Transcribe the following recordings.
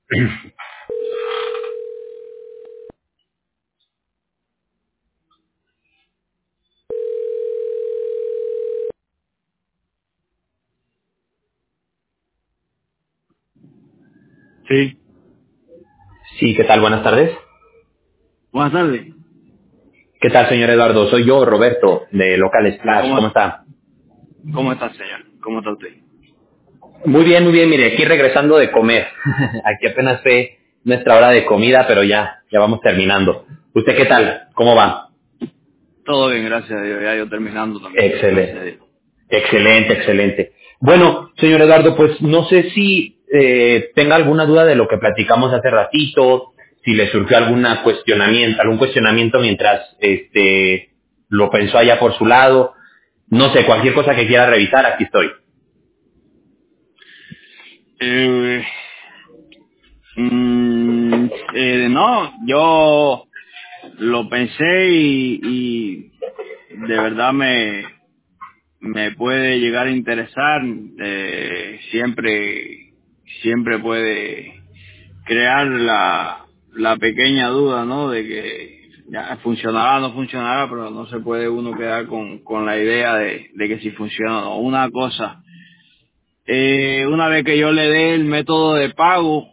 Sí. Sí, ¿qué tal? Buenas tardes. Buenas tardes. ¿Qué tal, señor Eduardo? Soy yo, Roberto, de Local Splash. ¿Cómo, ¿Cómo está? cómo está, señor? ¿Cómo está usted? Muy bien, mire, aquí regresando de comer. Aquí apenas fue nuestra hora de comida, pero ya vamos terminando. ¿Usted qué tal? ¿Cómo va? Todo bien, gracias a Dios. Ya yo terminando también. Gracias a Excelente, Dios. excelente. Bueno, señor Eduardo, pues no sé si tenga alguna duda de lo que platicamos hace ratito, si le surgió algún cuestionamiento mientras lo pensó allá por su lado. No sé, cualquier cosa que quiera revisar, aquí estoy. Eh, no, yo lo pensé y de verdad me puede llegar a interesar. Siempre puede crear la pequeña duda, ¿no? De que ya funcionará o no funcionará, pero no se puede uno quedar con la idea de que si funciona o no. Una cosa, una vez que yo le dé el método de pago,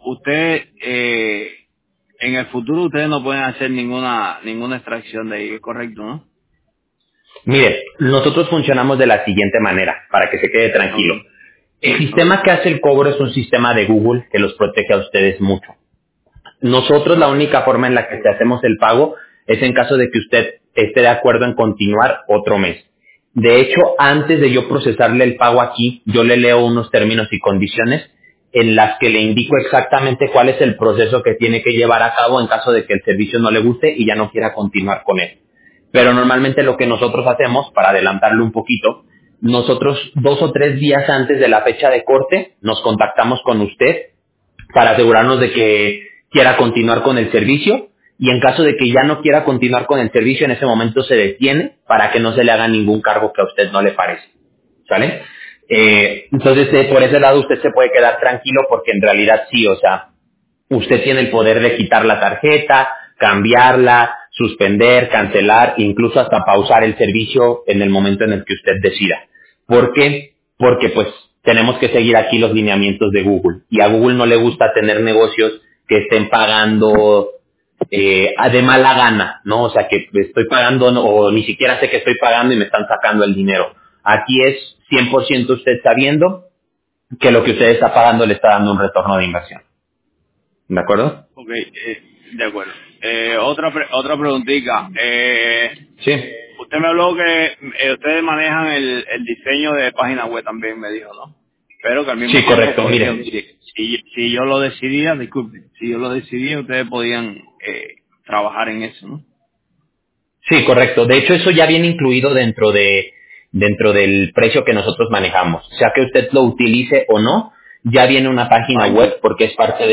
en el futuro ustedes no pueden hacer ninguna extracción de ahí, ¿es correcto, no? Mire, nosotros funcionamos de la siguiente manera, para que se quede tranquilo. Okay, El okay, sistema que hace el cobro es un sistema de Google que los protege a ustedes mucho. Nosotros la única forma en la que te hacemos el pago es en caso de que usted esté de acuerdo en continuar otro mes. De hecho, antes de yo procesarle el pago aquí, yo le leo unos términos y condiciones en las que le indico exactamente cuál es el proceso que tiene que llevar a cabo en caso de que el servicio no le guste y ya no quiera continuar con él. Pero normalmente lo que nosotros hacemos, para adelantarlo un poquito, nosotros 2 o 3 días antes de la fecha de corte nos contactamos con usted para asegurarnos de que quiera continuar con el servicio y en caso de que ya no quiera continuar con el servicio, en ese momento se detiene para que no se le haga ningún cargo que a usted no le parece. ¿Sale? Entonces, por ese lado usted se puede quedar tranquilo porque en realidad sí, o sea, usted tiene el poder de quitar la tarjeta, cambiarla, suspender, cancelar, incluso hasta pausar el servicio en el momento en el que usted decida. ¿Por qué? Porque pues tenemos que seguir aquí los lineamientos de Google y a Google no le gusta tener negocios que estén pagando de mala gana, ¿no? O sea, que estoy pagando o ni siquiera sé que estoy pagando y me están sacando el dinero. Aquí es 100% usted sabiendo que lo que usted está pagando le está dando un retorno de inversión. ¿De acuerdo? okay, de acuerdo. Otra preguntita. Sí. Usted me habló que ustedes manejan el diseño de página web también, me dijo, ¿no? Pero que al mismo Sí, tiempo correcto, podrían, mire. si yo lo decidía, disculpe, si yo lo decidía, ustedes podían trabajar en eso, ¿no? Sí, correcto. De hecho, eso ya viene incluido dentro del precio que nosotros manejamos. Sea que usted lo utilice o no, ya viene una página Ah, web porque es parte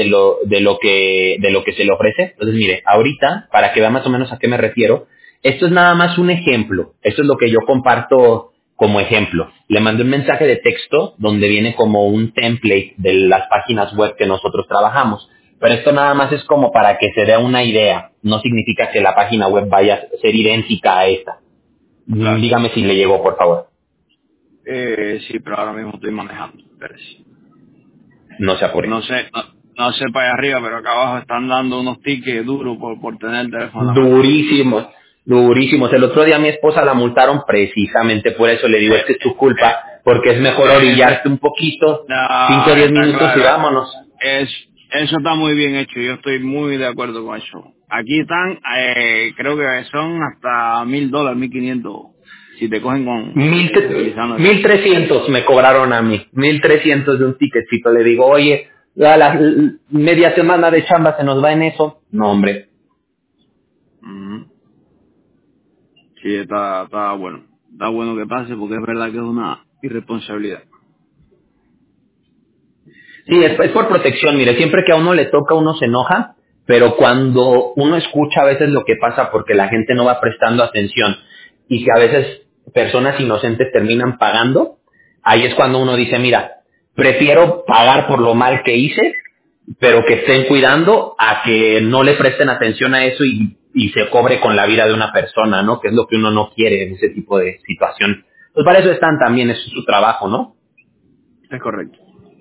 de lo que se le ofrece. Entonces, mire, ahorita, para que vea más o menos a qué me refiero, esto es nada más un ejemplo. Esto es lo que yo comparto como ejemplo. Le mandé un mensaje de texto donde viene como un template de las páginas web que nosotros trabajamos. Pero esto nada más es como para que se dé una idea. No significa que la página web vaya a ser idéntica a esta. claro. Dígame si le llegó, por favor. Sí, pero ahora mismo estoy manejando. Espérese. No se apure. No sé para allá arriba, pero acá abajo están dando unos tickets duros por tener el teléfono en la mano. Durísimos, durísimos. El otro día a mi esposa la multaron precisamente por eso. Le digo, es que es tu culpa, porque es mejor Ese, orillarte un poquito, 5 o no, 10 está minutos y claro. vámonos. Eso está muy bien hecho. Yo estoy muy de acuerdo con eso. Aquí están, creo que son hasta $1,000, 1,500, si te cogen utilizando eso. 1,300 me cobraron a mí, 1,300 de un ticketcito. Le digo, oye, media semana de chamba se nos va en eso. No, hombre. Ujú. Sí, está bueno. Está bueno que pase porque es verdad que es una irresponsabilidad. Sí, es por protección. Mire, siempre que a uno le toca, uno se enoja, pero cuando uno escucha a veces lo que pasa porque la gente no va prestando atención y que a veces personas inocentes terminan pagando, ahí es cuando uno dice, mira, prefiero pagar por lo mal que hice pero que estén cuidando a que no le presten atención a eso y se cobre con la vida de una persona, ¿no? Que es lo que uno no quiere en ese tipo de situación. Pues para eso están también, eso es su trabajo, ¿no? Es correcto.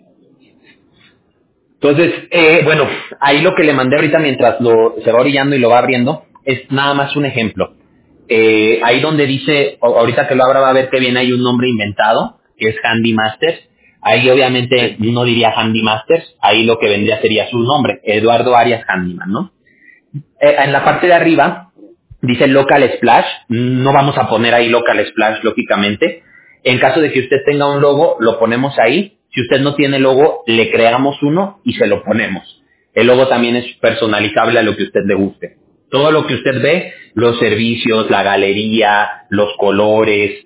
Entonces, bueno, ahí lo que le mandé ahorita mientras se va orillando y lo va abriendo es nada más un ejemplo. Ahí donde dice, ahorita que lo abra va a ver que viene ahí un nombre inventado, que es Handy Masters. Ahí obviamente Sí. no diría Handy Masters, ahí lo que vendría sería su nombre, Eduardo Arias Handyman, ¿no? En la parte de arriba dice Local Splash, no vamos a poner ahí Local Splash lógicamente. En caso de que usted tenga un logo, lo ponemos ahí. Si usted no tiene logo, le creamos uno y se lo ponemos. El logo también es personalizable a lo que usted le guste. Todo lo que usted ve, los servicios, la galería, los colores,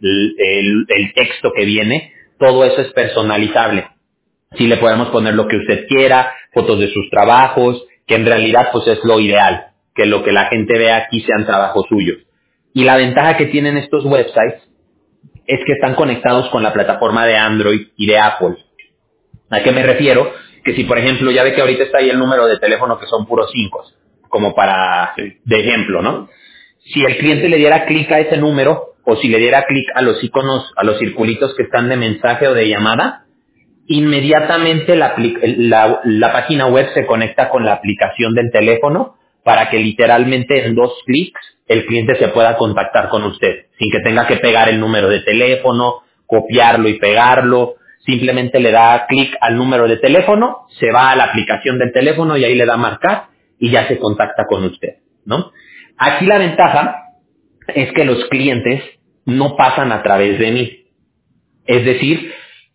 el texto que viene, todo eso es personalizable. Sí le podemos poner lo que usted quiera, fotos de sus trabajos, que en realidad pues es lo ideal, que lo que la gente vea aquí sean trabajos suyos. Y la ventaja que tienen estos websites es que están conectados con la plataforma de Android y de Apple. ¿A qué me refiero? Que si por ejemplo, ya ve que ahorita está ahí el número de teléfono que son puros 5, como para, Sí. de ejemplo, ¿no? Si el cliente le diera clic a ese número, o si le diera clic a los iconos, a los circulitos que están de mensaje o de llamada, inmediatamente la página web se conecta con la aplicación del teléfono para que literalmente en 2 clics el cliente se pueda contactar con usted, sin que tenga que pegar el número de teléfono, copiarlo y pegarlo. Simplemente le da clic al número de teléfono, se va a la aplicación del teléfono y ahí le da marcar y ya se contacta con usted, ¿no? Aquí la ventaja es que los clientes no pasan a través de mí. Es decir,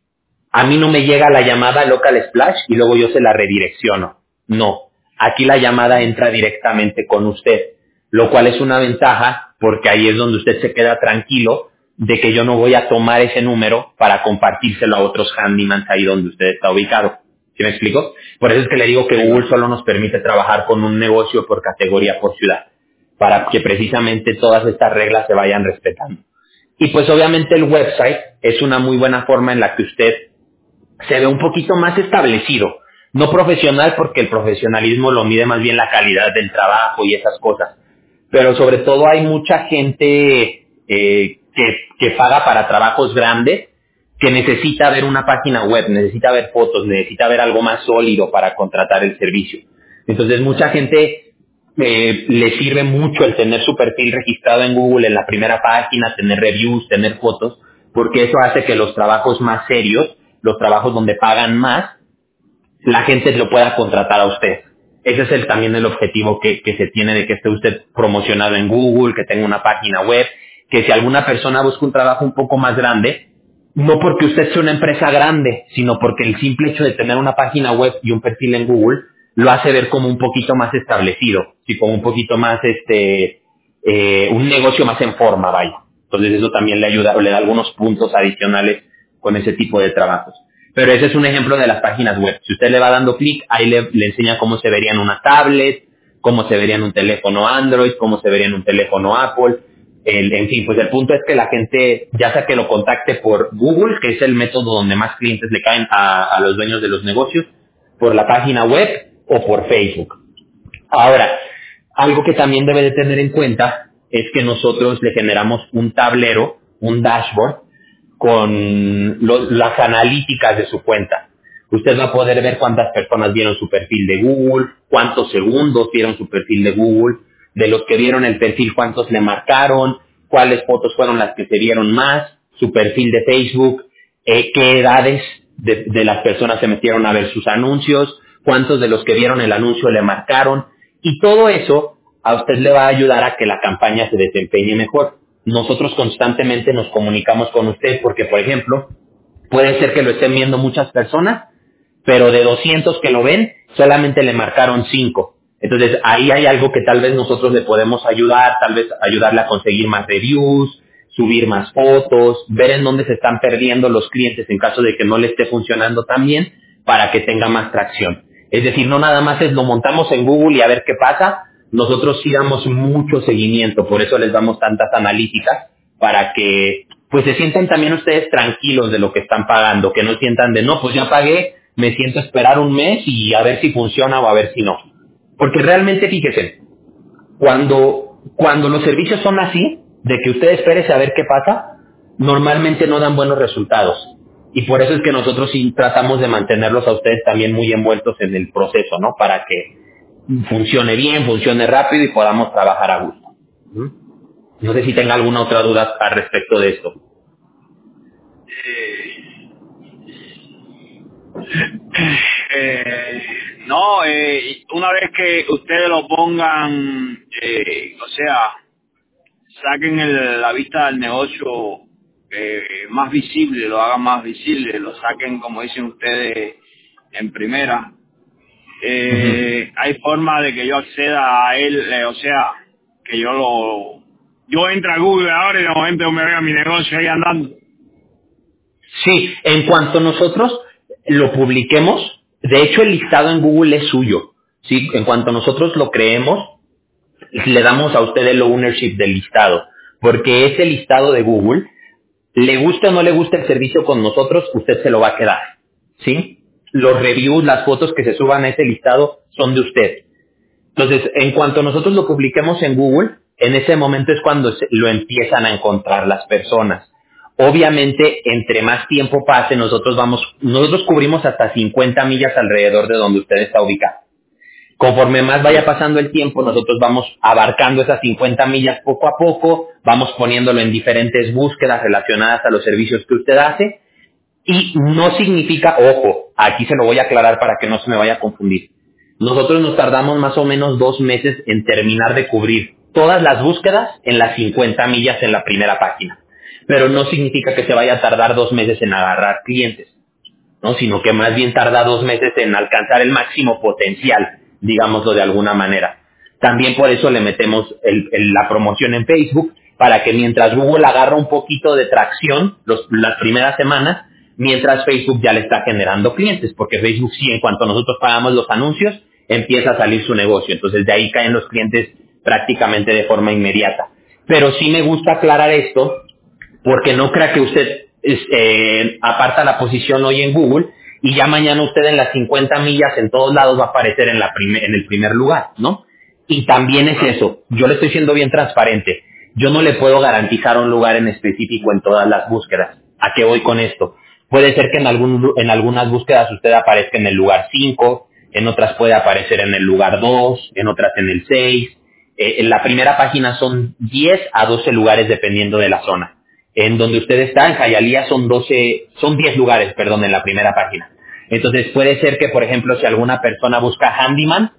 a mí no me llega la llamada Local Splash y luego yo se la redirecciono. No. Aquí la llamada entra directamente con usted, lo cual es una ventaja porque ahí es donde usted se queda tranquilo de que yo no voy a tomar ese número para compartírselo a otros handymans ahí donde usted está ubicado. ¿Sí me explico? Por eso es que le digo que Sí, Google claro. solo nos permite trabajar con un negocio por categoría, por ciudad, para que precisamente todas estas reglas se vayan respetando. Y pues obviamente el website es una muy buena forma en la que usted se ve un poquito más establecido. No profesional porque el profesionalismo lo mide más bien la calidad del trabajo y esas cosas. Pero sobre todo hay mucha gente que paga para trabajos grandes que necesita ver una página web, necesita ver fotos, necesita ver algo más sólido para contratar el servicio. Entonces mucha gente le sirve mucho el tener su perfil registrado en Google en la primera página, tener reviews, tener fotos, porque eso hace que los trabajos más serios, los trabajos donde pagan más, la gente lo pueda contratar a usted. Ese es también el objetivo que se tiene de que esté usted promocionado en Google, que tenga una página web, que si alguna persona busca un trabajo un poco más grande, no porque usted sea una empresa grande, sino porque el simple hecho de tener una página web y un perfil en Google lo hace ver como un poquito más establecido, sí, como un poquito más, un negocio más en forma, vaya. Entonces eso también le ayuda, o le da algunos puntos adicionales con ese tipo de trabajos. Pero ese es un ejemplo de las páginas web. Si usted le va dando clic, ahí le enseña cómo se vería en una tablet, cómo se vería en un teléfono Android, cómo se vería en un teléfono Apple. En fin, pues el punto es que la gente, ya sea que lo contacte por Google, que es el método donde más clientes le caen a los dueños de los negocios, por la página web o por Facebook. Ahora, algo que también debe de tener en cuenta es que nosotros le generamos un tablero, un dashboard, con las analíticas de su cuenta. Usted va a poder ver cuántas personas vieron su perfil de Google, cuántos segundos vieron su perfil de Google, de los que vieron el perfil cuántos le marcaron, cuáles fotos fueron las que se vieron más, su perfil de Facebook, qué edades de las personas se metieron a ver sus anuncios, cuántos de los que vieron el anuncio le marcaron, y todo eso a usted le va a ayudar a que la campaña se desempeñe mejor. Nosotros constantemente nos comunicamos con usted porque, por ejemplo, puede ser que lo estén viendo muchas personas, pero de 200 que lo ven, solamente le marcaron 5. Entonces, ahí hay algo que tal vez nosotros le podemos ayudar, tal vez ayudarle a conseguir más reviews, subir más fotos, ver en dónde se están perdiendo los clientes en caso de que no le esté funcionando tan bien, para que tenga más tracción. Es decir, no nada más es lo montamos en Google y a ver qué pasa, nosotros sí damos mucho seguimiento, por eso les damos tantas analíticas, para que pues se sientan también ustedes tranquilos de lo que están pagando, que no sientan de no, pues ya pagué, me siento a esperar un mes y a ver si funciona o a ver si no. Porque realmente, fíjese, cuando los servicios son así, de que usted espere a ver qué pasa, normalmente no dan buenos resultados. Y por eso es que nosotros sí tratamos de mantenerlos a ustedes también muy envueltos en el proceso, ¿no? Para que funcione bien, funcione rápido y podamos trabajar a gusto. No sé si tenga alguna otra duda al respecto de esto. No, una vez que ustedes lo pongan, o sea, saquen la vista del negocio más visible, lo hagan más visible, lo saquen, como dicen ustedes, en primera. Hay forma de que yo acceda a él, o sea, que yo entre a Google ahora y de momento me vea mi negocio ahí andando. Sí, en cuanto nosotros lo publiquemos, de hecho el listado en Google es suyo. Sí, en cuanto nosotros lo creemos, le damos a usted el ownership del listado, porque ese listado de Google, le guste o no le guste el servicio con nosotros, usted se lo va a quedar, ¿sí? Los reviews, las fotos que se suban a ese listado son de usted. Entonces, en cuanto nosotros lo publiquemos en Google, en ese momento es cuando lo empiezan a encontrar las personas. Obviamente, entre más tiempo pase, nosotros cubrimos hasta 50 millas alrededor de donde usted está ubicado. Conforme más vaya pasando el tiempo, nosotros vamos abarcando esas 50 millas poco a poco, vamos poniéndolo en diferentes búsquedas relacionadas a los servicios que usted hace, y no significa, ojo, aquí se lo voy a aclarar para que no se me vaya a confundir. Nosotros nos tardamos más o menos 2 meses en terminar de cubrir todas las búsquedas en las 50 millas en la primera página. Pero no significa que se vaya a tardar 2 meses en agarrar clientes, ¿no? Sino que más bien tarda 2 meses en alcanzar el máximo potencial, digámoslo de alguna manera. También por eso le metemos la promoción en Facebook, para que mientras Google agarra un poquito de tracción las primeras semanas, mientras Facebook ya le está generando clientes, porque Facebook sí, en cuanto nosotros pagamos los anuncios, empieza a salir su negocio. Entonces de ahí caen los clientes prácticamente de forma inmediata. Pero sí me gusta aclarar esto, porque no crea que usted aparta la posición hoy en Google y ya mañana usted en las 50 millas en todos lados va a aparecer en el primer lugar, ¿no? Y también es eso, yo le estoy siendo bien transparente, yo no le puedo garantizar un lugar en específico en todas las búsquedas. ¿A qué voy con esto? Puede ser que en algunas búsquedas usted aparezca en el lugar 5, en otras puede aparecer en el lugar 2, en otras en el 6. En la primera página son 10 a 12 lugares dependiendo de la zona. En donde usted está, en Hialeah, son 10 lugares, perdón, en la primera página. Entonces puede ser que, por ejemplo, si alguna persona busca handyman,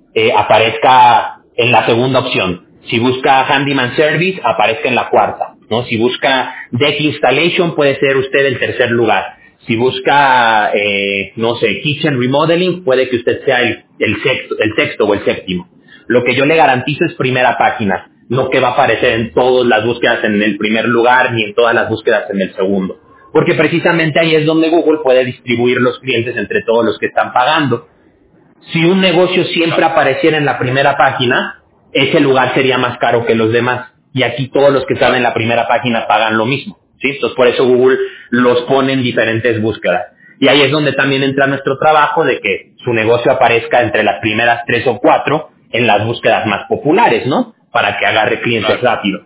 aparezca en la segunda opción. Si busca handyman service, aparezca en la cuarta, ¿no? Si busca deck installation, puede ser usted el tercer lugar. Si busca, no sé, kitchen remodeling, puede que usted sea el sexto o el séptimo. Lo que yo le garantizo es primera página, no que va a aparecer en todas las búsquedas en el primer lugar ni en todas las búsquedas en el segundo. Porque precisamente ahí es donde Google puede distribuir los clientes entre todos los que están pagando. Si un negocio siempre apareciera en la primera página, ese lugar sería más caro que los demás. Y aquí todos los que están en la primera página pagan lo mismo, ¿sí? Entonces por eso Google los pone en diferentes búsquedas. Y ahí es donde también entra nuestro trabajo de que su negocio aparezca entre las primeras 3 o 4 en las búsquedas más populares, ¿no? Para que agarre clientes rápido.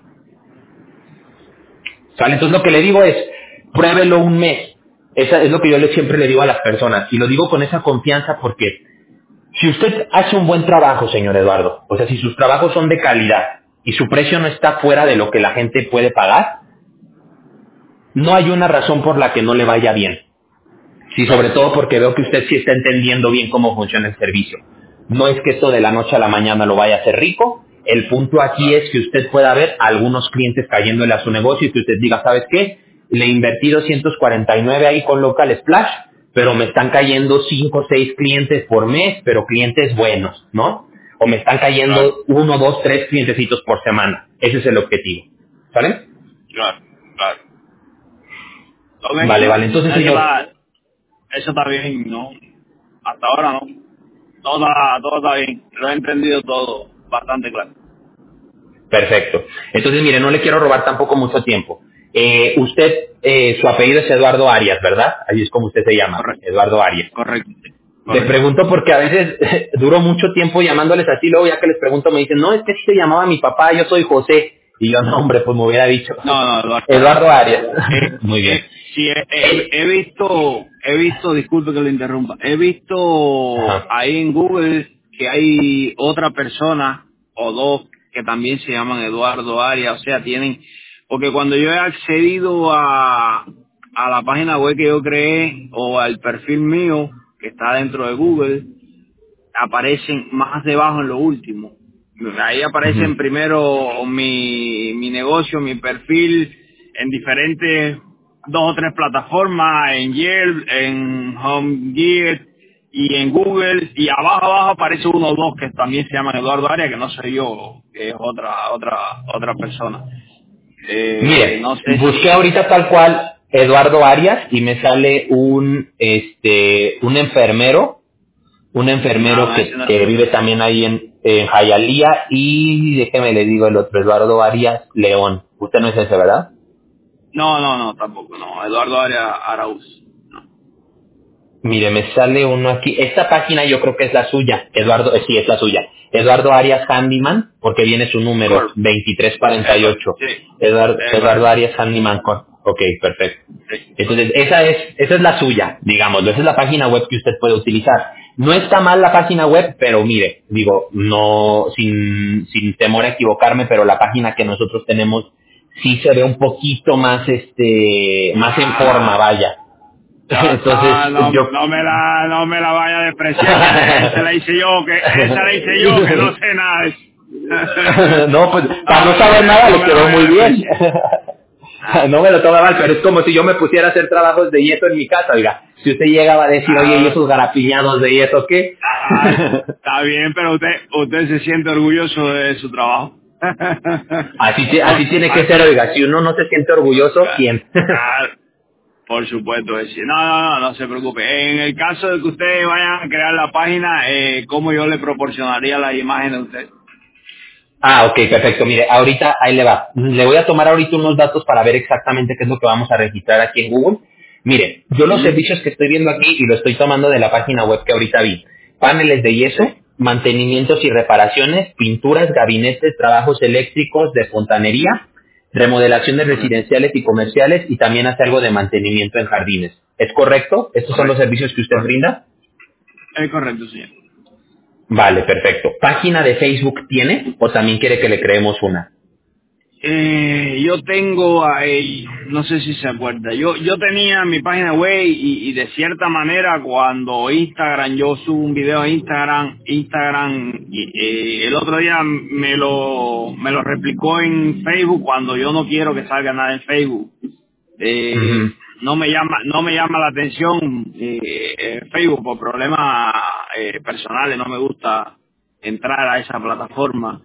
¿Sale? Entonces lo que le digo es, pruébelo un mes. Esa es lo que yo siempre le digo a las personas. Y lo digo con esa confianza porque si usted hace un buen trabajo, señor Eduardo, o sea, si sus trabajos son de calidad y su precio no está fuera de lo que la gente puede pagar, no hay una razón por la que no le vaya bien. Sí, sobre todo porque veo que usted sí está entendiendo bien cómo funciona el servicio. No es que esto de la noche a la mañana lo vaya a hacer rico. El punto aquí es que usted pueda ver a algunos clientes cayéndole a su negocio y que usted diga, ¿sabes qué? Le invertí 249 ahí con Local Splash, pero me están cayendo 5 o 6 clientes por mes, pero clientes buenos, ¿no? O me están cayendo 1, 2, 3 clientecitos por semana. Ese es el objetivo. ¿Sale? Claro, claro. Okay. Vale. Entonces, señor... Eso está bien, ¿no? Hasta ahora no. Todo está bien. Lo he entendido todo bastante claro. Perfecto. Entonces, mire, no le quiero robar tampoco mucho tiempo. Usted, su apellido es Eduardo Arias, ¿verdad? Así es como usted se llama, Correcto. Eduardo Arias. Correcto. Le pregunto porque a veces duró mucho tiempo llamándoles así, luego ya que les pregunto me dicen, no, es que sí se llamaba mi papá, yo soy José. Y yo, no, hombre, pues me hubiera dicho No, Eduardo. Eduardo Arias. Muy bien. Sí, he visto, disculpe que lo interrumpa, he visto Ajá. ahí en Google que hay otra persona o dos que también se llaman Eduardo Arias, o sea, tienen, porque cuando yo he accedido a la página web que yo creé o al perfil mío que está dentro de Google, aparecen más debajo en lo último. Ahí aparecen Ujú. primero mi negocio, mi perfil en diferentes, dos o tres plataformas, en Yelp, en HomeGear y en Google, y abajo aparece uno o dos que también se llaman Eduardo Arias, que no soy yo, que es otra persona. Mire, No sé busqué si... ahorita tal cual Eduardo Arias y me sale un enfermero Ese no es que yo. vive también ahí en Hialeah y déjeme le digo el otro, Eduardo Arias León. Usted no es ese, ¿verdad? No, tampoco, no. Eduardo Arias Arauz. Mire, me sale uno aquí. Esta página yo creo que es la suya. Eduardo, sí, es la suya. Eduardo Arias Handyman, porque viene su número, Correcto. 2348. Sí, es Eduardo correcto. Arias Handyman. Ok, perfecto. Sí. Entonces, esa es la suya, digamos. Esa es la página web que usted puede utilizar. No está mal la página web, pero mire, digo, no, sin temor a equivocarme, pero la página que nosotros tenemos sí se ve un poquito más, más en forma, vaya. Entonces, yo... No me la vaya a despreciar, que esa la hice yo, que no sé nada de eso. No, pues para no saber nada No le me la quedó vaya a muy bien. despreciar. No me lo toma mal, pero es como si yo me pusiera a hacer trabajos de yeso en mi casa, oiga. Si usted llegaba a decir, oye, ¿y Ah, esos garapiñados de yeso qué? está bien, pero usted se siente orgulloso de su trabajo. Así tiene que Ah, ser, oiga. Si uno no se siente orgulloso, ¿quién? claro. Por supuesto que sí. No se preocupe. En el caso de que ustedes vayan a crear la página, ¿cómo yo le proporcionaría las imágenes a usted? Ah, ok, perfecto. Mire, ahorita ahí le va. Le voy a tomar ahorita unos datos para ver exactamente qué es lo que vamos a registrar aquí en Google. Mire, yo los Ujú. servicios que estoy viendo aquí y lo estoy tomando de la página web que ahorita vi. Paneles de yeso, Sí. mantenimientos y reparaciones, pinturas, gabinetes, trabajos eléctricos de fontanería, remodelaciones Correcto. residenciales y comerciales y también hace algo de mantenimiento en jardines. ¿Es correcto? ¿Estos son los Correcto. servicios que usted Correcto. brinda? Es correcto, señor. Vale, perfecto. ¿Página de Facebook tiene o también quiere que le creemos una? Yo tengo ahí, no sé si se acuerda, yo tenía mi página web y de cierta manera cuando Instagram, yo subo un video a Instagram el otro día me lo replicó en Facebook cuando yo no quiero que salga nada en Facebook. Ujú. No me llama la atención Facebook por problemas personales, no me gusta entrar a esa plataforma.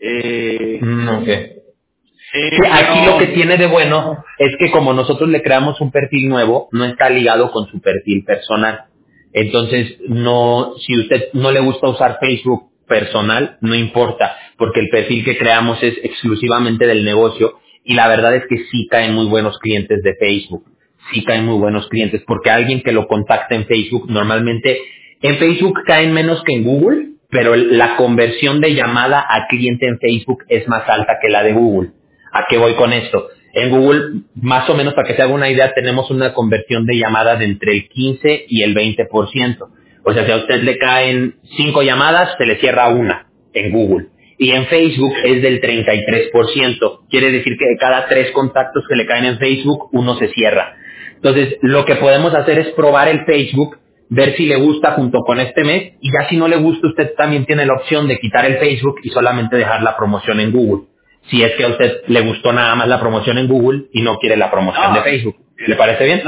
Ok. Sí, aquí lo que Pero tiene de bueno es que como nosotros le creamos un perfil nuevo, no está ligado con su perfil personal. Entonces, no, si usted no le gusta usar Facebook personal, no importa, porque el perfil que creamos es exclusivamente del negocio y la verdad es que sí caen muy buenos clientes de Facebook. Sí caen muy buenos clientes, porque alguien que lo contacta en Facebook, normalmente en Facebook caen menos que en Google, pero la conversión de llamada a cliente en Facebook es más alta que la de Google. ¿A qué voy con esto? En Google, más o menos para que se haga una idea, tenemos una conversión de llamadas de entre el 15 y el 20%. O sea, si a usted le caen 5 llamadas, se le cierra una en Google. Y en Facebook es del 33%. Quiere decir que de cada 3 contactos que le caen en Facebook, uno se cierra. Entonces, lo que podemos hacer es probar el Facebook, ver si le gusta junto con este mes, y ya si no le gusta, usted también tiene la opción de quitar el Facebook y solamente dejar la promoción en Google. Si es que a usted le gustó nada más la promoción en Google y no quiere la promoción de no, Facebook. ¿Le parece bien?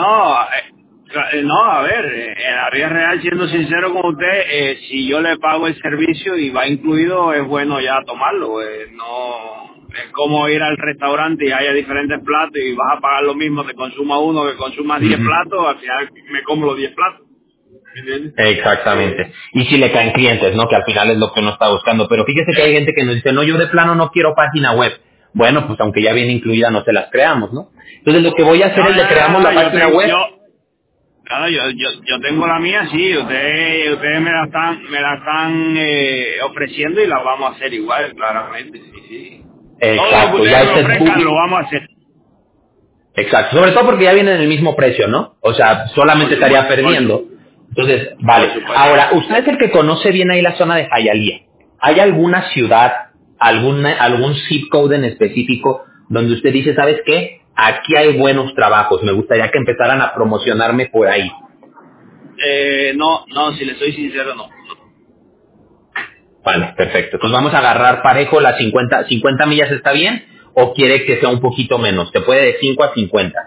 no, a ver, en la vida real, siendo sincero con usted, si yo le pago el servicio y va incluido, es bueno ya tomarlo. No, es como ir al restaurante y haya diferentes platos y vas a pagar lo mismo, te consuma uno que consuma 10 Ujú. platos, al final me como los 10 platos. ¿Me entiendes? Exactamente. Y si le caen clientes, ¿no? Que al final es lo que uno está buscando. Pero fíjese que hay gente que nos dice, no, yo de plano no quiero página web. bueno, pues aunque ya viene incluida no se las creamos, ¿no? Entonces lo que voy a hacer es le creamos la página web. Claro, yo tengo la mía, sí, ustedes me la están ofreciendo y la vamos a hacer igual, claramente, sí. Exacto, Todo lo que ya ustedes me ofrezcan lo vamos a hacer. Exacto, sobre todo porque ya viene en el mismo precio, ¿no? O sea, solamente estaría perdiendo. Entonces, vale. Ahora, usted es el que conoce bien ahí la zona de Hialeah. ¿Hay alguna ciudad, algún zip code en específico donde usted dice, ¿sabes qué? Aquí hay buenos trabajos, me gustaría que empezaran a promocionarme por ahí? No, si le soy sincero, no. Vale, perfecto. Entonces vamos a agarrar parejo las 50 millas, ¿está bien? ¿O quiere que sea un poquito menos? Se puede de 5 a 50.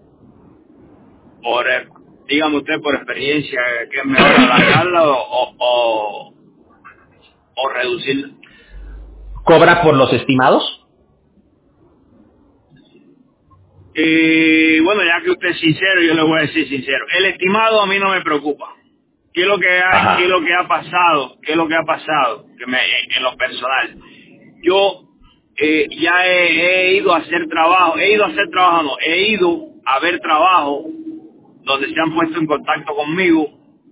Dígame usted por experiencia, ¿qué es mejor alargarla o reducirla? ¿Cobra por los estimados? Bueno, ya que usted es sincero, yo le voy a decir sincero. El estimado a mí no me preocupa. ¿Qué es lo que Ajá. qué es lo que ha pasado? ¿Qué es lo que ha pasado? En lo personal. Yo ya he ido a hacer trabajo, he ido a ver trabajo donde se han puesto en contacto conmigo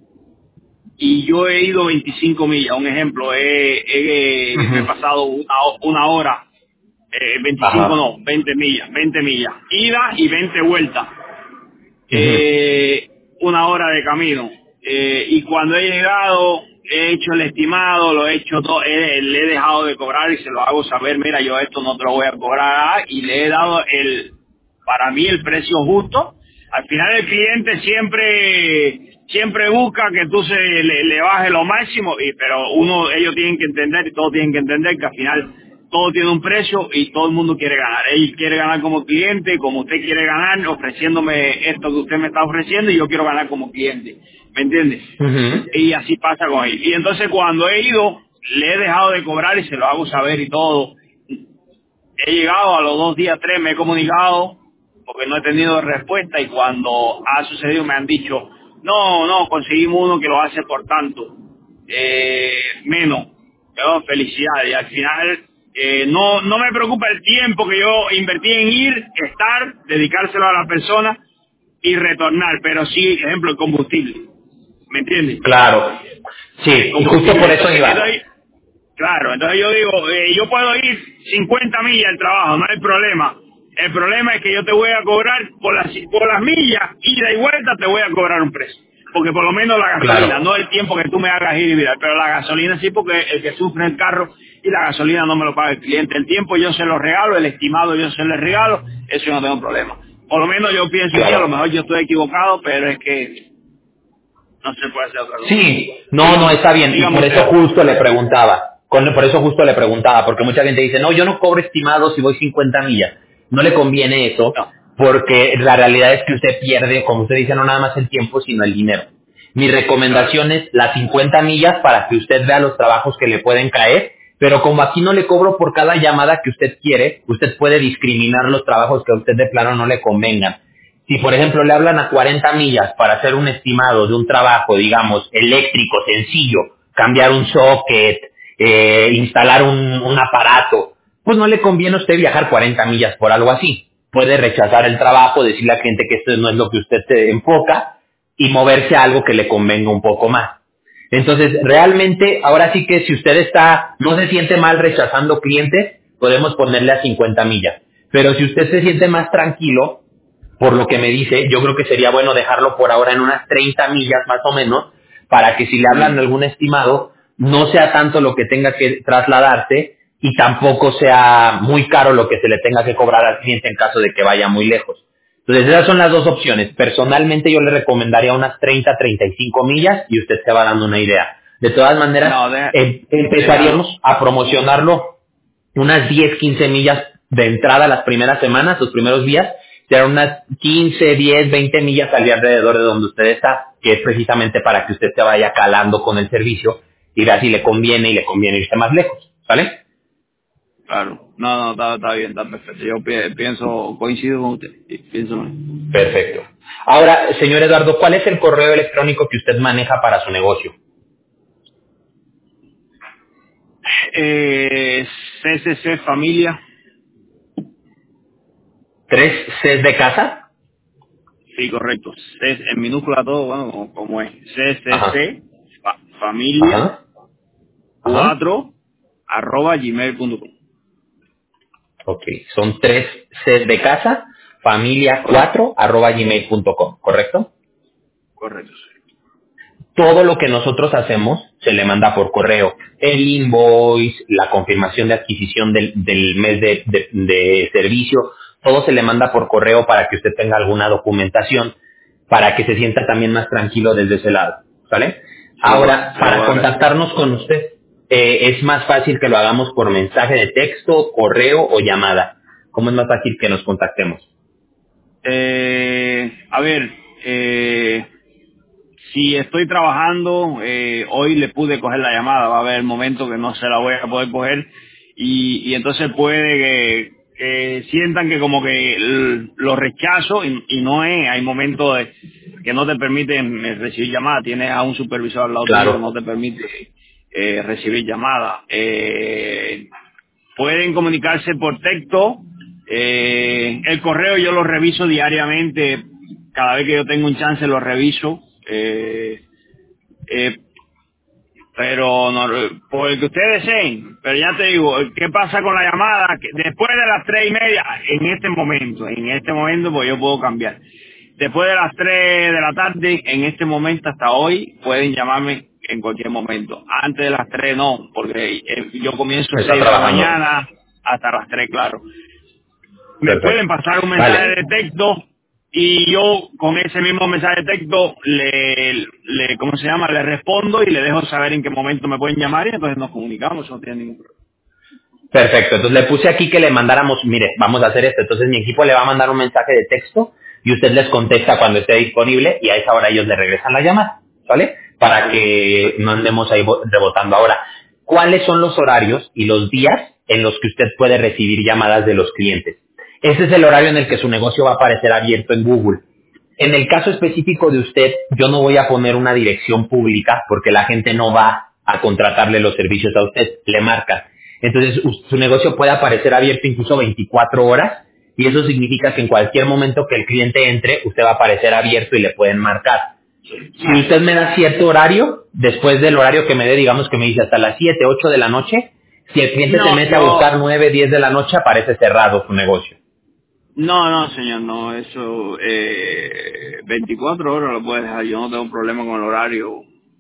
y yo he ido 25 millas. Un ejemplo, me he pasado una hora, 25 Ajá. no, 20 millas, ida y 20 vueltas, Ujú. una hora de camino. Y cuando he llegado, he hecho el estimado, lo he hecho todo, le he dejado de cobrar y se lo hago saber, mira, yo esto no te lo voy a cobrar, y le he dado para mí el precio justo. Al final el cliente siempre busca que tú le bajes lo máximo, pero ellos tienen que entender y todos tienen que entender que al final todo tiene un precio y todo el mundo quiere ganar. Él quiere ganar como cliente, como usted quiere ganar, ofreciéndome esto que usted me está ofreciendo, y yo quiero ganar como cliente. ¿Me entiende? Ujú. Y así pasa con él. Y entonces cuando he ido, le he dejado de cobrar y se lo hago saber y todo. He llegado a los 2 días, 3, me he comunicado porque no he tenido respuesta, y cuando ha sucedido me han dicho, no, conseguimos uno que lo hace por tanto, menos. Pero felicidades. Y al final no me preocupa el tiempo que yo invertí en ir, estar, dedicárselo a la persona y retornar, pero sí, ejemplo, el combustible. ¿Me entiendes? Claro. Sí, y justo por eso iba. Claro, entonces yo digo, yo puedo ir 50 millas al trabajo, no hay problema. El problema es que yo te voy a cobrar por las millas, ida y vuelta, te voy a cobrar un precio. Porque por lo menos la gasolina, Claro. no el tiempo que tú me hagas ir y virar, pero la gasolina sí, porque el que sufre el carro y la gasolina no me lo paga el cliente. El tiempo yo se lo regalo, el estimado yo se lo regalo, eso yo no tengo problema. Por lo menos yo pienso así, a lo Claro. mejor yo estoy equivocado, pero es que no se puede hacer otra cosa. Sí, no, está bien. Y Dígame por eso usted. justo le preguntaba. Por eso justo le preguntaba, porque mucha gente dice, no, yo no cobro estimados si voy 50 millas. No le conviene eso, No, porque la realidad es que usted pierde, como usted dice, no nada más el tiempo, sino el dinero. Mi claro, recomendación es las 50 millas para que usted vea los trabajos que le pueden caer, pero como aquí no le cobro por cada llamada que usted quiere, usted puede discriminar los trabajos que a usted de plano no le convengan. Si, por ejemplo, le hablan a 40 millas para hacer un estimado de un trabajo, digamos, eléctrico, sencillo, cambiar un socket, instalar un aparato, pues no le conviene a usted viajar 40 millas por algo así. Puede rechazar el trabajo, decirle al cliente que esto no es lo que usted se enfoca y moverse a algo que le convenga un poco más. Entonces, realmente, ahora sí que si usted no se siente mal rechazando clientes, podemos ponerle a 50 millas. Pero si usted se siente más tranquilo, por lo que me dice, yo creo que sería bueno dejarlo por ahora en unas 30 millas más o menos, para que si le hablan de algún estimado, no sea tanto lo que tenga que trasladarse y tampoco sea muy caro lo que se le tenga que cobrar al cliente en caso de que vaya muy lejos. Entonces esas son las dos opciones. Personalmente yo le recomendaría unas 30, 35 millas y usted se va dando una idea. De todas maneras, no, empezaríamos déjalo. a promocionarlo unas 10, 15 millas de entrada las primeras semanas, los primeros días, serán unas 15, 10, 20 millas al día alrededor de donde usted está, que es precisamente para que usted se vaya calando con el servicio y vea si le conviene y le conviene irse más lejos, ¿vale? Claro, no, está bien, está perfecto. Yo pienso, coincido con usted, sí, pienso lo mismo. Perfecto. Ahora, señor Eduardo, ¿cuál es el correo electrónico que usted maneja para su negocio? CCC Familia ¿3 Cs de casa? Sí, correcto. C en minúscula todo, bueno, como es. Ajá, CCC, familia ajá, ajá. 4 arroba gmail.com. Ok, son 3 Cs de casa, familia Correcto, 4 arroba gmail.com, ¿correcto? correcto, sí. Todo lo que nosotros hacemos se le manda por correo. El invoice, la confirmación de adquisición del mes de servicio, todo se le manda por correo para que usted tenga alguna documentación, para que se sienta también más tranquilo desde ese lado. ¿Sale? Ahora, Se lo voy para a agradecer. contactarnos con usted, es más fácil que lo hagamos por mensaje de texto, correo o llamada. ¿Cómo es más fácil que nos contactemos? A ver, si estoy trabajando, hoy le pude coger la llamada, va a haber momentos que no se la voy a poder coger y entonces puede que sientan que como que lo rechazo y no es, hay momentos que no te permiten recibir llamadas, tienes a un supervisor al lado tuyo que no Claro, te permite recibir llamadas. Pueden comunicarse por texto. El correo yo lo reviso diariamente. Cada vez que yo tengo un chance lo reviso. Eh, pero no, por el que ustedes deseen. Pero ya te digo, ¿qué pasa con la llamada? Que después de las 3:30, en este momento, pues yo puedo cambiar. Después de las 3 de la tarde, en este momento hasta hoy, pueden llamarme en cualquier momento. Antes de las 3 no, porque yo comienzo está 6 de la trabajando. mañana hasta las 3 claro. Me pueden Perfecto. pasar un mensaje Vale, de texto y yo con ese mismo mensaje de texto ¿cómo se llama? Le respondo y le dejo saber en qué momento me pueden llamar y entonces nos comunicamos, eso no tiene ningún problema. perfecto. Entonces le puse aquí que le mandáramos, mire, vamos a hacer esto. Entonces mi equipo le va a mandar un mensaje de texto y usted les contesta cuando esté disponible y a esa hora ellos le regresan la llamada, ¿vale? Para Ok, que no perfecto. andemos ahí rebotando ahora. ¿Cuáles son los horarios y los días en los que usted puede recibir llamadas de los clientes? Ese es el horario en el que su negocio va a aparecer abierto en Google. En el caso específico de usted, yo no voy a poner una dirección pública porque la gente no va a contratarle los servicios a usted, le marca. Entonces, su negocio puede aparecer abierto incluso 24 horas y eso significa que en cualquier momento que el cliente entre, usted va a aparecer abierto y le pueden marcar. Si usted me da cierto horario, después del horario que me dé, digamos que me dice hasta las 7, 8 de la noche, si el cliente se No, mete a buscar 9, 10 de la noche, aparece cerrado su negocio. no, señor, no, eso 24 horas lo puedes dejar, yo no tengo problema con el horario,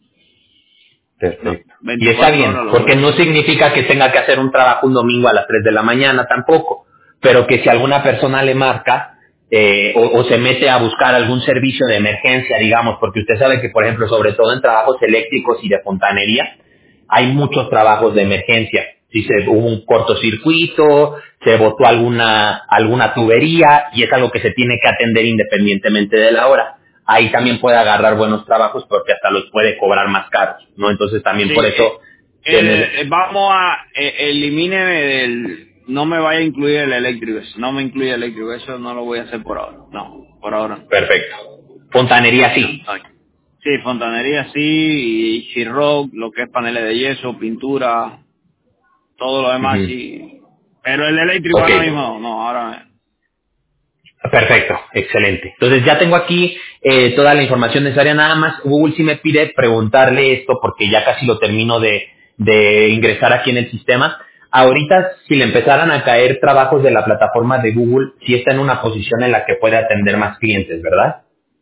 no, Perfecto. Y está 24 bien, horas lo porque puedes no dejar. significa que tenga que hacer un trabajo un domingo a las 3 de la mañana tampoco, pero que si alguna persona le marca o se mete a buscar algún servicio de emergencia, digamos, porque usted sabe que, por ejemplo, sobre todo en trabajos eléctricos y de fontanería, hay muchos trabajos de emergencia. Si se hubo un cortocircuito, se botó alguna tubería y es algo que se tiene que atender independientemente de la hora. Ahí también puede agarrar buenos trabajos porque hasta los puede cobrar más caros, ¿no? Entonces también Sí, por eso tener... vamos a, elimíneme no me vaya a incluir el eléctrico, no me incluye el eléctrico, eso no lo voy a hacer por ahora, no, por ahora no. Perfecto. Fontanería sí. Ay. Sí, fontanería sí, y rock, lo que es paneles de yeso, pintura, todo lo demás Ujú. sí. Pero el eléctrico Ok. ahora mismo no, no, ahora Perfecto, excelente. Entonces ya tengo aquí toda la información necesaria. Nada más Google sí me pide preguntarle esto porque ya casi lo termino de ingresar aquí en el sistema. Ahorita, si le empezaran a caer trabajos de la plataforma de Google, sí está en una posición en la que puede atender más clientes, ¿verdad?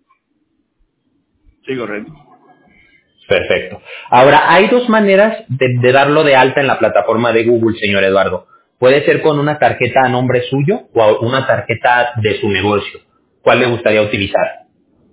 sí, correcto. Perfecto. Ahora, hay dos maneras de darlo de alta en la plataforma de Google, señor Eduardo. Puede ser con una tarjeta a nombre suyo o una tarjeta de su negocio. ¿Cuál le gustaría utilizar?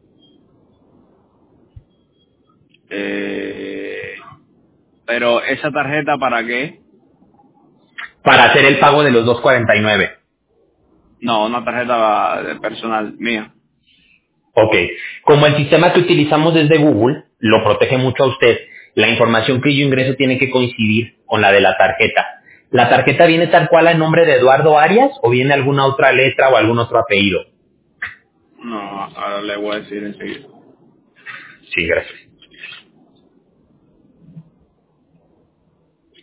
Pero esa tarjeta para qué? Para hacer el pago de los 249. No, una tarjeta personal mía. Ok. Como el sistema que utilizamos desde Google lo protege mucho a usted, la información que yo ingreso tiene que coincidir con la de la tarjeta. ¿La tarjeta viene tal cual a nombre de Eduardo Arias o viene alguna otra letra o algún otro apellido? No, ahora le voy a decir enseguida. Sí, gracias.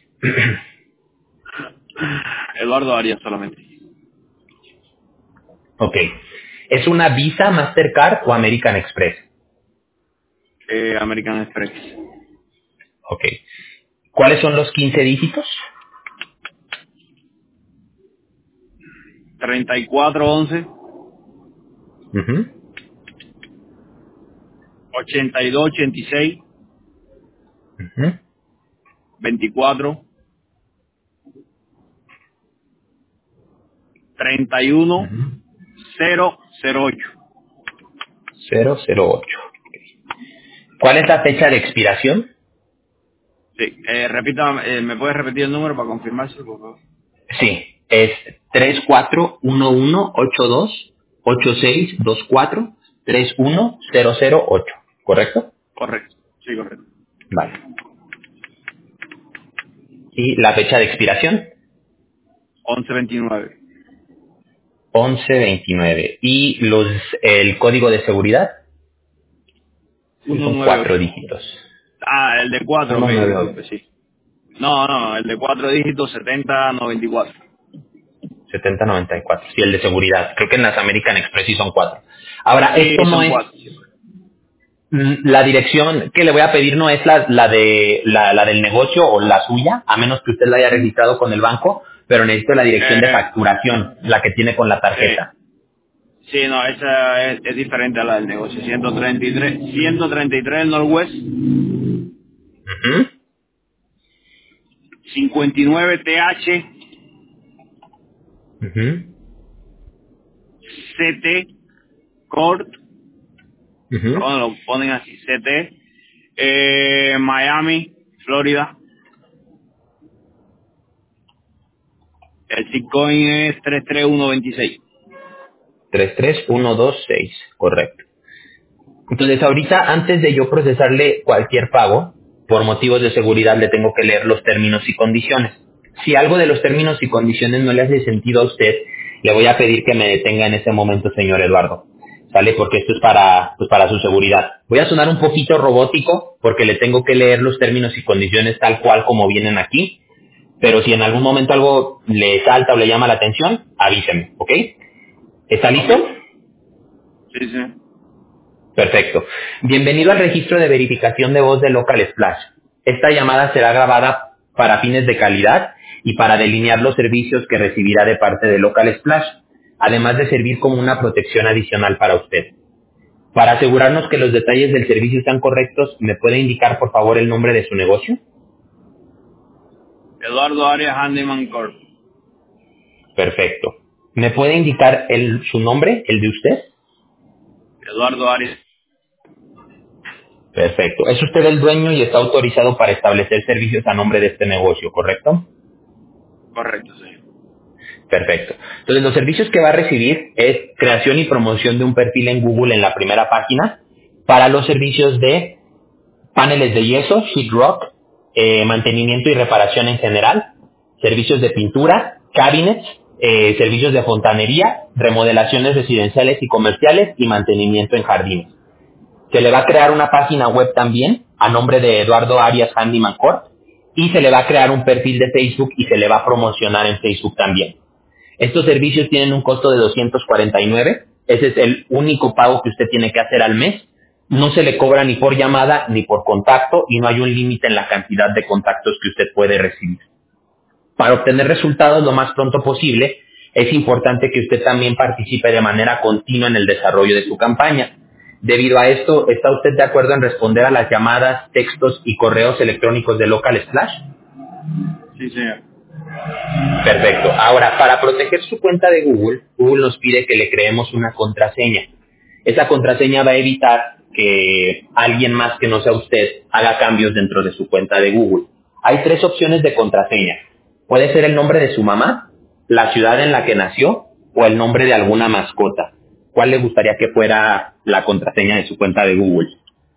Eduardo Arias solamente. Ok. ¿Es una Visa, Mastercard o American Express? American Express. Ok. ¿Cuáles son los 15 dígitos? 3411 Ujú, 8286 ujú, 24 31 ujú. 008. 008. ¿Cuál es la fecha de expiración? Sí, repita, ¿me puedes repetir el número para confirmarse, por favor? Sí, es 3411828624 31008, ¿correcto? Correcto, sí, correcto. Vale. ¿Y la fecha de expiración? 1129. 1129. ¿Y el código de seguridad? Sí, son 198. 4 dígitos. Ah, el de 4, ok, 198. disculpe, sí. No, el de 4 dígitos, 7094. 7094. Sí, el de seguridad. Creo que en las American Express sí son 4. Ahora, Sí, esto no son es 4. la dirección que le voy a pedir no es la del negocio o la suya, a menos que usted la haya registrado con el banco, pero necesito la dirección de facturación, la que tiene con la tarjeta. Sí, no, esa es diferente a la del negocio. 133 Northwest, Ujú, 59 TH, ujú, CT, Court, ujú, bueno, lo ponen así, CT, Miami, Florida. El Bitcoin es 33126. 33126, correcto. Entonces, ahorita, antes de yo procesarle cualquier pago, por motivos de seguridad le tengo que leer los términos y condiciones. Si algo de los términos y condiciones no le hace sentido a usted, le voy a pedir que me detenga en ese momento, señor Eduardo. ¿Sale? Porque esto es para su seguridad. Voy a sonar un poquito robótico porque le tengo que leer los términos y condiciones tal cual como vienen aquí. Pero si en algún momento algo le salta o le llama la atención, avíseme, ¿ok? ¿Está Ok. listo? Sí, sí. Perfecto. Bienvenido al registro de verificación de voz de Local Splash. Esta llamada será grabada para fines de calidad y para delinear los servicios que recibirá de parte de Local Splash, además de servir como una protección adicional para usted. Para asegurarnos que los detalles del servicio están correctos, ¿me puede indicar por favor el nombre de su negocio? Eduardo Arias Handyman Corp. Perfecto. ¿Me puede indicar su nombre, el de usted? Eduardo Arias. Perfecto. Es usted el dueño y está autorizado para establecer servicios a nombre de este negocio, ¿correcto? Correcto, señor. Perfecto. Entonces, los servicios que va a recibir es creación y promoción de un perfil en Google en la primera página para los servicios de paneles de yeso, sheetrock, mantenimiento y reparación en general, servicios de pintura, cabinets, servicios de fontanería, remodelaciones residenciales y comerciales y mantenimiento en jardines. Se le va a crear una página web también a nombre de Eduardo Arias Handyman Corp y se le va a crear un perfil de Facebook y se le va a promocionar en Facebook también. Estos servicios tienen un costo de 249. Ese es el único pago que usted tiene que hacer al mes. No se le cobra ni por llamada ni por contacto y no hay un límite en la cantidad de contactos que usted puede recibir. Para obtener resultados lo más pronto posible, es importante que usted también participe de manera continua en el desarrollo de su campaña. Debido a esto, ¿está usted de acuerdo en responder a las llamadas, textos y correos electrónicos de Local Splash? Sí, señor. Perfecto. Ahora, para proteger su cuenta de Google, Google nos pide que le creemos una contraseña. Esa contraseña va a evitar que alguien más que no sea usted haga cambios dentro de su cuenta de Google. Hay 3 opciones de contraseña. Puede ser el nombre de su mamá, la ciudad en la que nació o el nombre de alguna mascota. ¿Cuál le gustaría que fuera la contraseña de su cuenta de Google?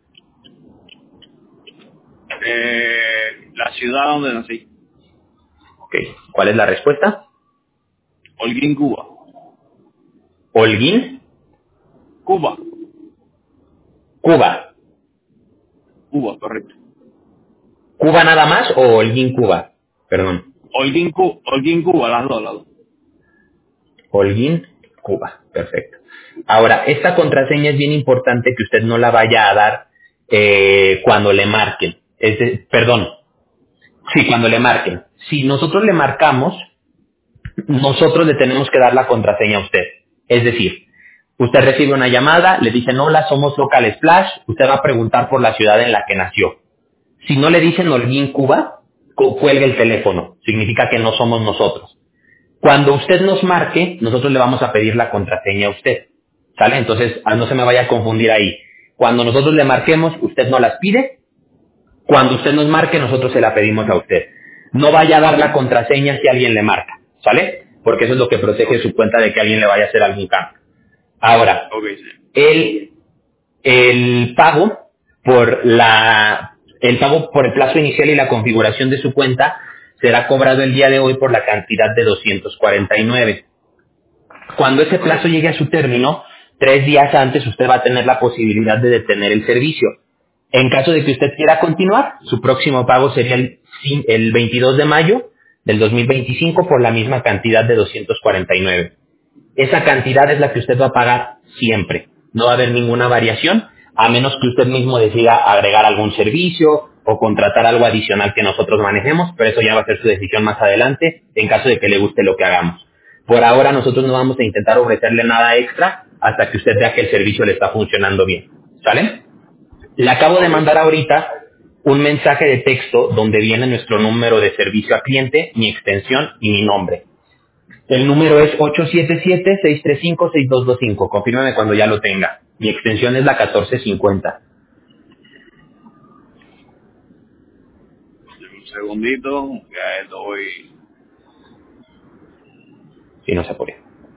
La ciudad donde nací. Ok. ¿Cuál es la respuesta? Holguín, Cuba. Holguín, Cuba. Cuba. Cuba, correcto. ¿Cuba nada más o Holguín, Cuba? Perdón. Holguín, Cuba, las dos, las dos. Holguín. Cuba, perfecto. Ahora, esta contraseña es bien importante que usted no la vaya a dar cuando le marquen. Perdón, sí, cuando le marquen. Si nosotros le marcamos, nosotros le tenemos que dar la contraseña a usted. Es decir, usted recibe una llamada, le dicen, hola, somos Local Splash, usted va a preguntar por la ciudad en la que nació. Si no le dicen Holguín, Cuba, cuelgue el teléfono. Significa que no somos nosotros. Cuando usted nos marque, nosotros le vamos a pedir la contraseña a usted. ¿Sale? Entonces, no se me vaya a confundir ahí. Cuando nosotros le marquemos, usted no las pide. Cuando usted nos marque, nosotros se la pedimos a usted. No vaya a dar la contraseña si alguien le marca. ¿Sale? Porque eso es lo que protege su cuenta de que alguien le vaya a hacer algún cambio. Ahora, el pago por el plazo inicial y la configuración de su cuenta será cobrado el día de hoy por la cantidad de 249. Cuando ese plazo llegue a su término, 3 días antes usted va a tener la posibilidad de detener el servicio. En caso de que usted quiera continuar, su próximo pago sería el 22 de mayo del 2025 por la misma cantidad de 249. Esa cantidad es la que usted va a pagar siempre. No va a haber ninguna variación, a menos que usted mismo decida agregar algún servicio o contratar algo adicional que nosotros manejemos, pero eso ya va a ser su decisión más adelante, en caso de que le guste lo que hagamos. Por ahora nosotros no vamos a intentar ofrecerle nada extra hasta que usted vea que el servicio le está funcionando bien. ¿Sale? Le acabo de mandar ahorita un mensaje de texto donde viene nuestro número de servicio al cliente, mi extensión y mi nombre. El número es 877-635-6225. Confírmeme cuando ya lo tenga. Mi extensión es la 1450. Un segundito, ya estoy. Si no se apure.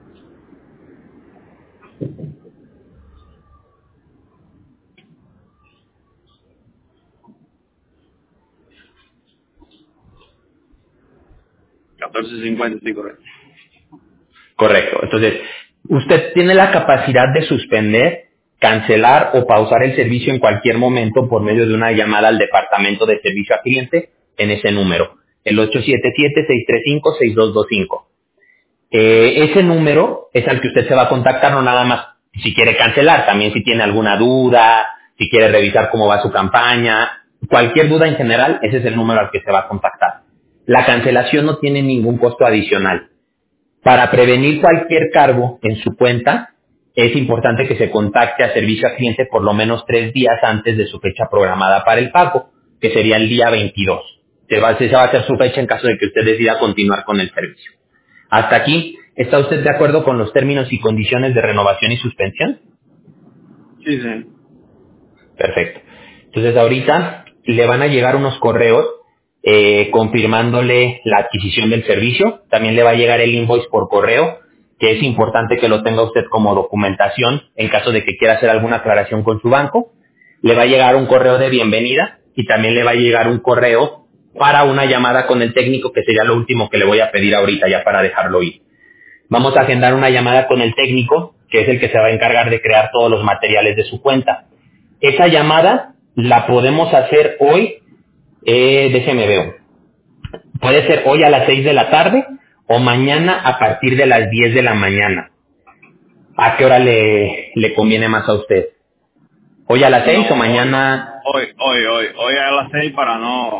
$14.50, sí, correcto. Correcto. Entonces, usted tiene la capacidad de suspender, cancelar o pausar el servicio en cualquier momento por medio de una llamada al departamento de servicio al cliente en ese número, el 877-635-6225. Ese número es al que usted se va a contactar, no nada más si quiere cancelar, también si tiene alguna duda, si quiere revisar cómo va su campaña, cualquier duda en general, ese es el número al que se va a contactar. La cancelación no tiene ningún costo adicional. Para prevenir cualquier cargo en su cuenta, es importante que se contacte a servicio al cliente por lo menos 3 días antes de su fecha programada para el pago, que sería el día 22. Esa va a ser su fecha en caso de que usted decida continuar con el servicio. Hasta aquí, ¿está usted de acuerdo con los términos y condiciones de renovación y suspensión? Sí, sí. Perfecto. Entonces ahorita le van a llegar unos correos confirmándole la adquisición del servicio. También le va a llegar el invoice por correo, que es importante que lo tenga usted como documentación en caso de que quiera hacer alguna aclaración con su banco. Le va a llegar un correo de bienvenida y también le va a llegar un correo para una llamada con el técnico, que sería lo último que le voy a pedir ahorita ya para dejarlo ir. Vamos a agendar una llamada con el técnico, que es el que se va a encargar de crear todos los materiales de su cuenta. Esa llamada la podemos hacer hoy, déjeme ver. Puede ser hoy a las 6 de la tarde o mañana a partir de las 10 de la mañana. ¿A qué hora le conviene más a usted? ¿Hoy a las 6 o mañana? Hoy a las 6 para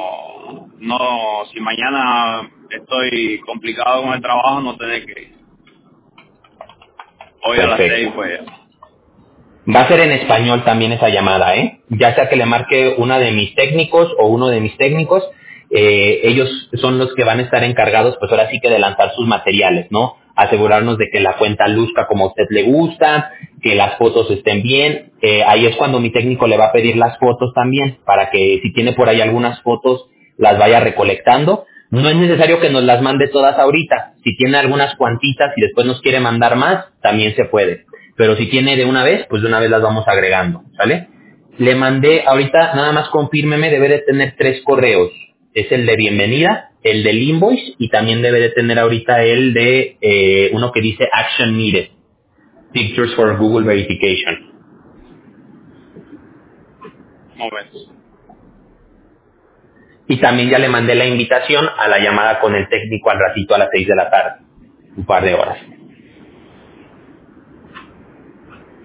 si mañana estoy complicado con el trabajo, no tener que ir. Hoy a las 6 Perfecto. pues. Va a ser en español también esa llamada, ¿eh? Ya sea que le marque una de mis técnicos o uno de mis técnicos, ellos son los que van a estar encargados, pues ahora sí que de lanzar sus materiales, ¿no? Asegurarnos de que la cuenta luzca como a usted le gusta, que las fotos estén bien. Ahí es cuando mi técnico le va a pedir las fotos también, para que si tiene por ahí algunas fotos, las vaya recolectando. No es necesario que nos las mande todas ahorita. Si tiene algunas cuantitas y después nos quiere mandar más, también se puede. Pero si tiene de una vez, pues de una vez las vamos agregando, ¿sale? Le mandé, ahorita nada más confírmeme, debe de tener 3 correos. Es el de bienvenida, el del invoice y también debe de tener ahorita el de uno que dice Action Needed, Pictures for Google Verification. Momento. Y también ya le mandé la invitación a la llamada con el técnico al ratito a las 6 de la tarde, un par de horas.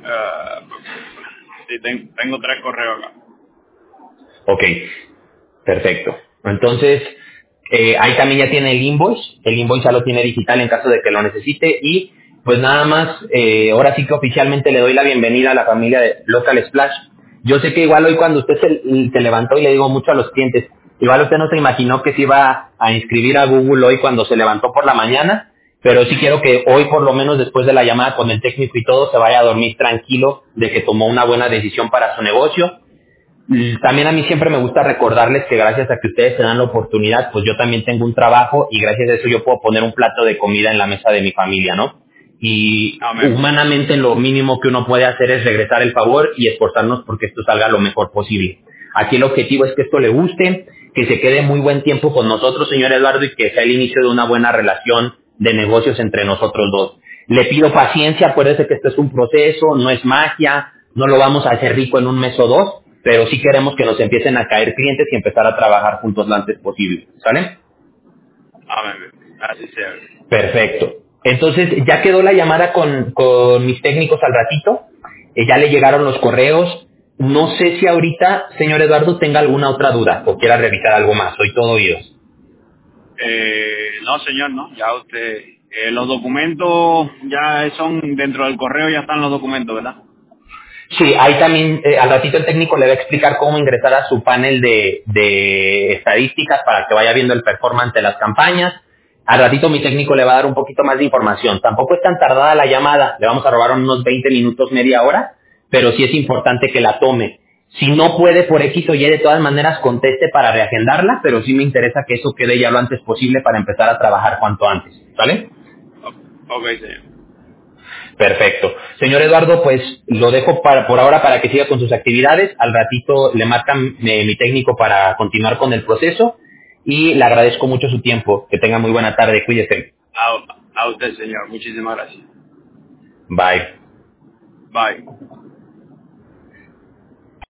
Sí, tengo 3 correos acá. Ok, perfecto. Entonces, ahí también ya tiene el invoice ya lo tiene digital en caso de que lo necesite y pues nada más, ahora sí que oficialmente le doy la bienvenida a la familia de Local Splash. Yo sé que igual hoy cuando usted se levantó y le digo mucho a los clientes, igual usted no se imaginó que se iba a inscribir a Google hoy cuando se levantó por la mañana, pero sí quiero que hoy por lo menos después de la llamada con el técnico y todo se vaya a dormir tranquilo de que tomó una buena decisión para su negocio. También a mí siempre me gusta recordarles que gracias a que ustedes se dan la oportunidad, pues yo también tengo un trabajo y gracias a eso yo puedo poner un plato de comida en la mesa de mi familia, ¿no? Y Amén. humanamente lo mínimo que uno puede hacer es regresar el favor y esforzarnos porque esto salga lo mejor posible. Aquí el objetivo es que esto le guste, que se quede muy buen tiempo con nosotros, señor Eduardo, y que sea el inicio de una buena relación de negocios entre nosotros dos. Le pido paciencia, acuérdese que esto es un proceso, no es magia, no lo vamos a hacer rico en un mes o dos, pero sí queremos que nos empiecen a caer clientes y empezar a trabajar juntos lo antes posible, ¿sale? Amén. Así sea. Perfecto. Entonces, ya quedó la llamada con mis técnicos al ratito, ya le llegaron los correos. No sé si ahorita, señor Eduardo, tenga alguna otra duda o quiera revisar algo más. Soy todo oídos. No, señor, no. Ya usted... los documentos ya son dentro del correo, ya están los documentos, ¿verdad? Sí, ahí también, al ratito el técnico le va a explicar cómo ingresar a su panel de estadísticas para que vaya viendo el performance de las campañas. Al ratito mi técnico le va a dar un poquito más de información. Tampoco es tan tardada la llamada, le vamos a robar unos 20 minutos, media hora, pero sí es importante que la tome. Si no puede por X o Y, de todas maneras conteste para reagendarla, pero sí me interesa que eso quede ya lo antes posible para empezar a trabajar cuanto antes, ¿vale? Ok, señor. Perfecto. Señor Eduardo, pues lo dejo por ahora para que siga con sus actividades. Al ratito le marcan mi técnico para continuar con el proceso y le agradezco mucho su tiempo. Que tenga muy buena tarde. Cuídese. A usted, señor. Muchísimas gracias. Bye. Bye.